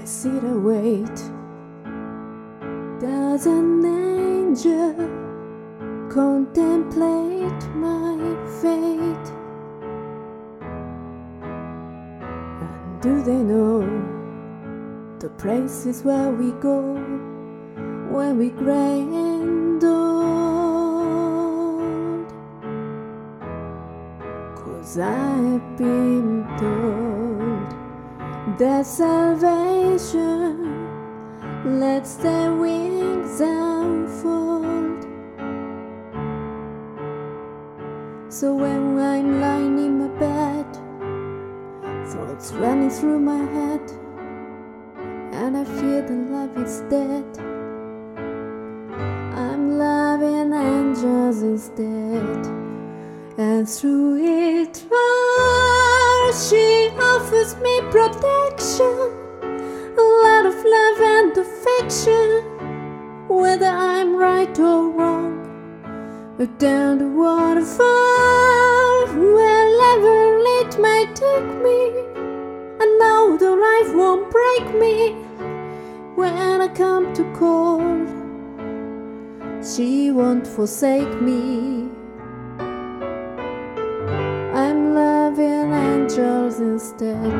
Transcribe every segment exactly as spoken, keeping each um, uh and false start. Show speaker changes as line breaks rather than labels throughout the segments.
sit and wait. Does an angel contemplate my fate? And do they know the places where we go when we gray and old? 'Cause I've been told that salvation lets their wings unfold. So when I'm lying in my bed, thoughts running through my head, and I feel that love is dead, I'm loving angels instead. And through it all, she offers me protection, a lot of love and affection, whether I'm right or wrong, or down the waterfall, wherever it may take me. I know the life won't break me when I come to call. She won't forsake me. I'm loving angels instead.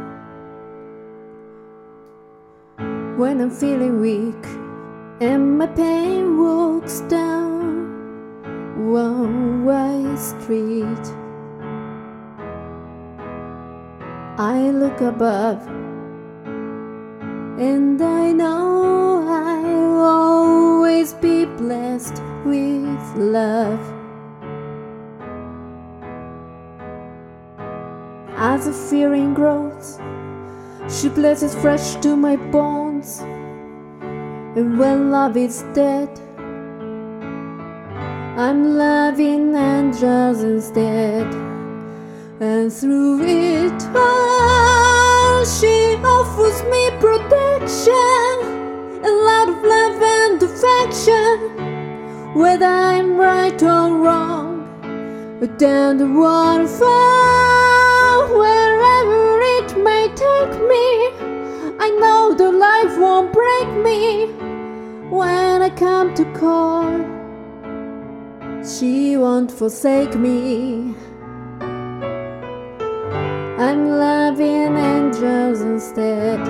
When I'm feeling weak and my pain walks down one-way street, I look above and I know I'll always be blessed with love. As the fearing grows, she blesses fresh to my bones. And when love is dead, I'm loving angels instead. And through it all, she offers me protection, a lot of love and affection, whether I'm right or wrong, or down the waterfall, wherever it may take me. I know the life won't break me when I come to call. She won't forsake me. I'm loving angels instead.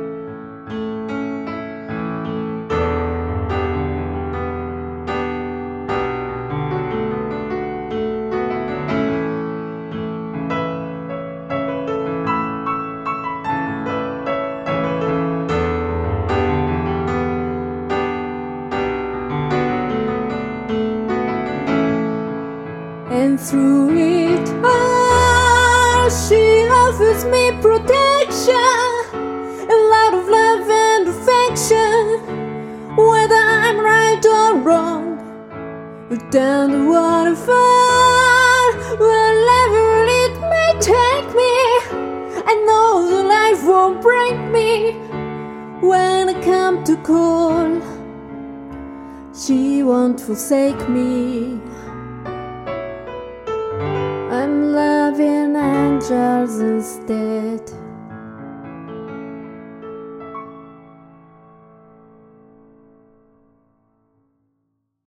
And through it all, she offers me protection, a lot of love and affection, whether I'm right or wrong, or down the waterfall, wherever it may take me. I know the life won't break me when I come to call. She won't forsake me. I'm loving angels instead.